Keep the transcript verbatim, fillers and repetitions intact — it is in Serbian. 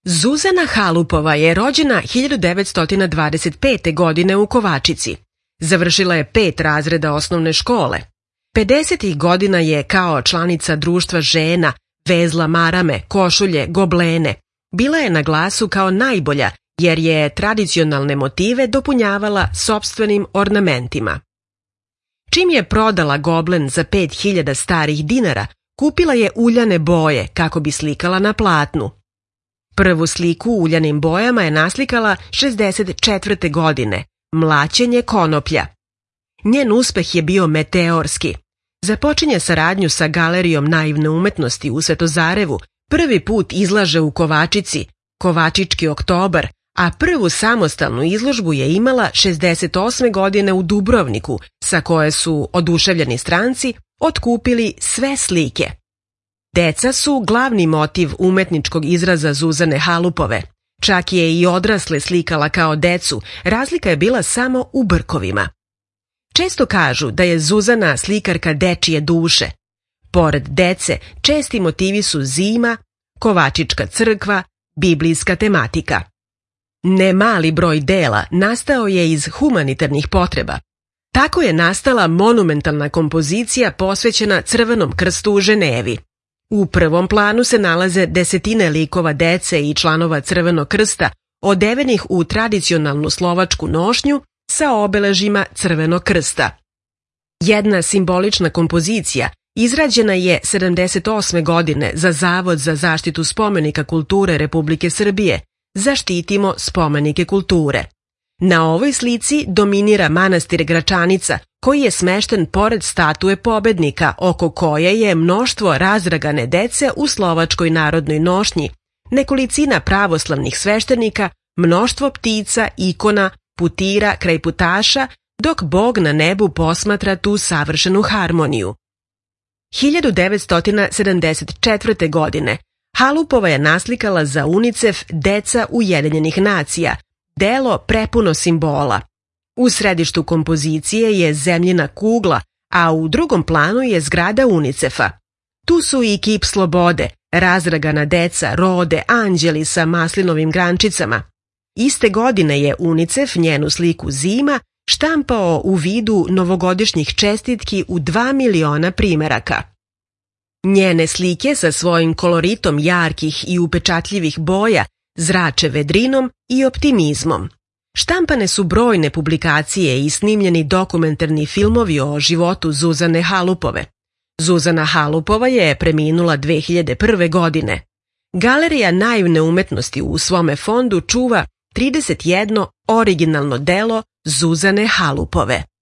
Zuzana Halupova je rođena hiljadu devetsto dvadeset pete. godine u Kovačici. Završila je pet razreda osnovne škole. pedesetih godina je kao članica društva žena vezla marame, košulje, goblene. Bila je na glasu kao najbolja jer je tradicionalne motive dopunjavala sopstvenim ornamentima. Čim je prodala goblen za pet hiljada starih dinara, kupila je uljane boje kako bi slikala na platnu. Prvu sliku u uljanim bojama je naslikala šezdeset četvrte. godine, Mlaćenje konoplja. Njen uspeh je bio meteorski. Započinje saradnju sa Galerijom naivne umetnosti u Svetozarevu, prvi put izlaže u Kovačici, Kovačički oktobar, a prvu samostalnu izložbu je imala šezdeset osme. godine u Dubrovniku, sa koje su oduševljeni stranci otkupili sve slike. Deca su glavni motiv umetničkog izraza Zuzane Halupove. Čak je i odrasle slikala kao decu, razlika je bila samo u brkovima. Često kažu da je Zuzana slikarka dečije duše. Pored dece, česti motivi su zima, Kovačička crkva, biblijska tematika. Ne mali broj dela nastao je iz humanitarnih potreba. Tako je nastala monumentalna kompozicija posvećena Crvenom krstu u Ženevi. U prvom planu se nalaze desetine likova dece i članova Crvenog krsta, odevenih u tradicionalnu slovačku nošnju sa obeležima Crvenog krsta. Jedna simbolična kompozicija izrađena je sedamdeset osme. godine za Zavod za zaštitu spomenika kulture Republike Srbije. Zaštitimo spomenike kulture. Na ovoj slici dominira manastir Gračanica, koji je smešten pored statue pobednika, oko koje je mnoštvo razragane dece u slovačkoj narodnoj nošnji, nekolicina pravoslavnih sveštenika, mnoštvo ptica, ikona, putira, krajputaša, dok Bog na nebu posmatra tu savršenu harmoniju. hiljadu devetsto sedamdeset četvrte. godine Halupova je naslikala za UNICEF Deca Ujedinjenih nacija, delo prepuno simbola. U središtu kompozicije je zemljina kugla, a u drugom planu je zgrada UNICEF-a. Tu su i kip slobode, razragana deca, rode, anđeli sa maslinovim grančicama. Iste godine je UNICEF njenu sliku Zima štampao u vidu novogodišnjih čestitki u dva miliona primeraka. Njene slike sa svojim koloritom jarkih i upečatljivih boja zrače vedrinom i optimizmom. Štampane su brojne publikacije i snimljeni dokumentarni filmovi o životu Zuzane Halupove. Zuzana Halupova je preminula dve hiljade prve. godine. Galerija naivne umetnosti u svome fondu čuva trideset jedno originalno delo Zuzane Halupove.